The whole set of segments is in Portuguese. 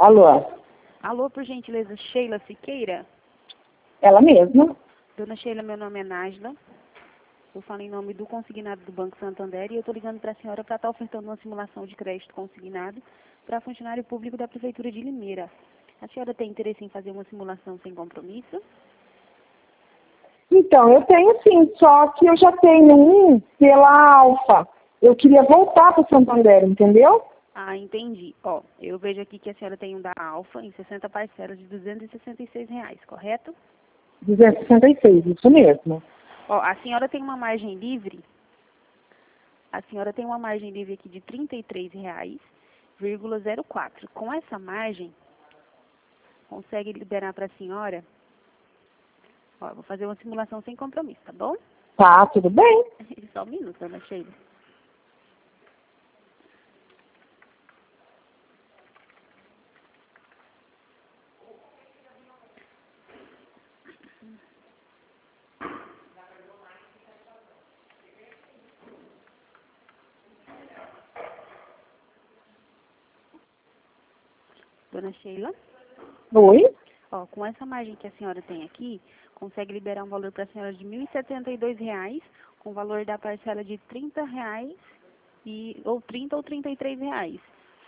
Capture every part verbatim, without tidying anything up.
Alô? Alô, por gentileza, Sheila Siqueira? Ela mesma? Dona Sheila, meu nome é Nájila. Eu falo em nome do consignado do Banco Santander e eu estou ligando para a senhora para estar ofertando uma simulação de crédito consignado para funcionário público da Prefeitura de Limeira. A senhora tem interesse em fazer uma simulação sem compromisso? Então, eu tenho sim, só que eu já tenho um pela Alfa. Eu queria voltar para o Santander, entendeu? Ah, entendi. Ó, eu vejo aqui que a senhora tem um da Alfa em sessenta parcelas de duzentos e sessenta e seis reais, correto? duzentos e sessenta e seis, isso mesmo. Ó, a senhora tem uma margem livre, a senhora tem uma margem livre aqui de trinta e três reais, vírgula zero quatro. Com essa margem, consegue liberar para a senhora? Ó, vou fazer uma simulação sem compromisso, tá bom? Tá, tudo bem. Só um minuto, dona Sheila. Dona Sheila? Oi? Ó, com essa margem que a senhora tem aqui, consegue liberar um valor para a senhora de mil e setenta e dois reais, com o valor da parcela de trinta reais, e, ou trinta ou trinta e três reais.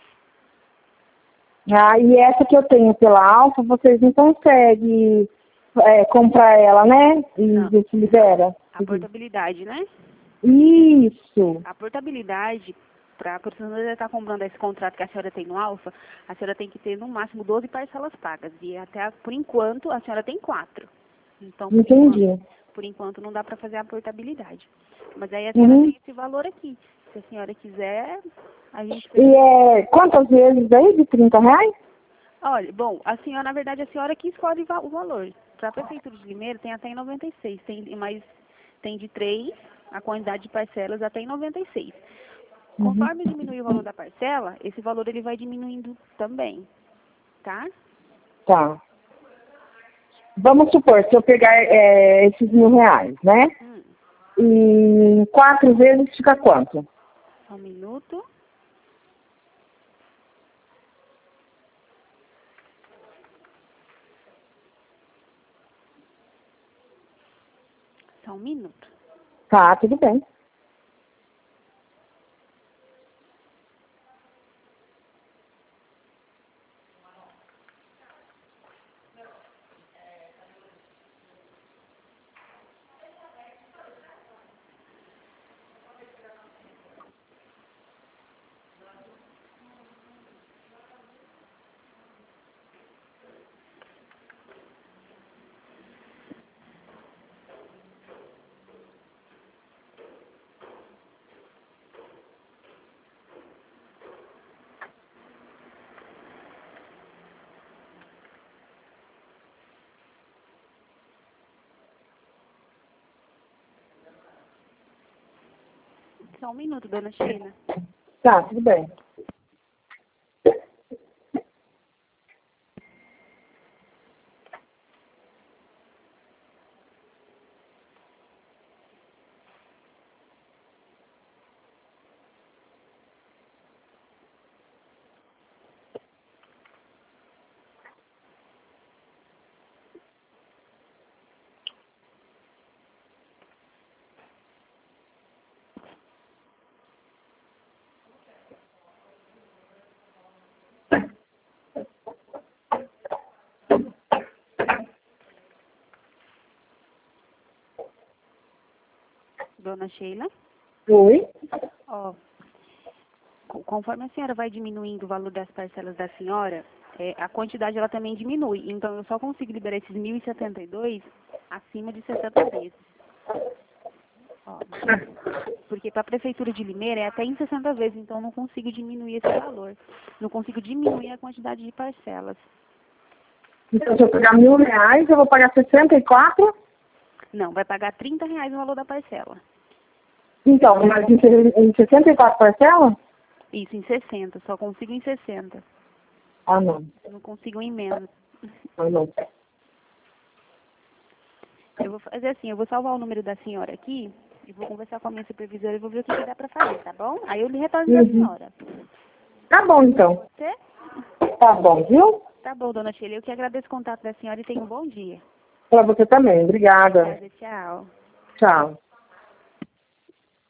Ah, e essa que eu tenho pela Alfa, vocês não conseguem é, comprar ela, né? E Não. ver se libera. A portabilidade, né? Isso. A portabilidade, para a pessoa estar comprando esse contrato que a senhora tem no Alfa, a senhora tem que ter no máximo doze parcelas pagas. E até, por enquanto, a senhora tem quatro. Então, por Entendi. enquanto, por enquanto não dá para fazer a portabilidade. Mas aí a senhora Uhum. tem esse valor aqui. Se a senhora quiser, a gente... E é quantas vezes daí de trinta reais? Olha, bom, a senhora, na verdade, a senhora que escolhe va- o valor. Para a Prefeitura de Limeira tem até em noventa e seis, tem, mas tem de três, a quantidade de parcelas até em noventa e seis. Uhum. Conforme diminui o valor da parcela, esse valor ele vai diminuindo também, tá? Tá. Vamos supor, se eu pegar é, esses mil reais, né? Hum, E quatro vezes fica quanto? só um minuto. Só um minuto. Tá, tudo bem. Só um minuto, dona Sheila. Tá, tudo bem. Dona Sheila? Oi? Ó, co- conforme a senhora vai diminuindo o valor das parcelas da senhora, é, a quantidade ela também diminui. Então, eu só consigo liberar esses mil e setenta e dois acima de sessenta vezes. Ó, porque para a Prefeitura de Limeira é até em sessenta vezes, então eu não consigo diminuir esse valor. Não consigo diminuir a quantidade de parcelas. Então, se eu pegar mil reais, eu vou pagar sessenta e quatro? Não, vai pagar trinta reais o valor da parcela. Então, mas em se- em sessenta e quatro parcelas? Isso, em sessenta. Só consigo em sessenta. Ah, não. Não consigo em menos. Ah, não. Eu vou fazer assim, eu vou salvar o número da senhora aqui e vou conversar com a minha supervisora e vou ver o que, que dá pra fazer, tá bom? Aí eu lhe retorno da Uhum. senhora. Tá bom, então. Pode ser? Tá bom, viu? Tá bom, dona Sheila. Eu que agradeço o contato da senhora e tenha um bom dia. Para você também. Obrigada. Obrigada, tchau. Tchau.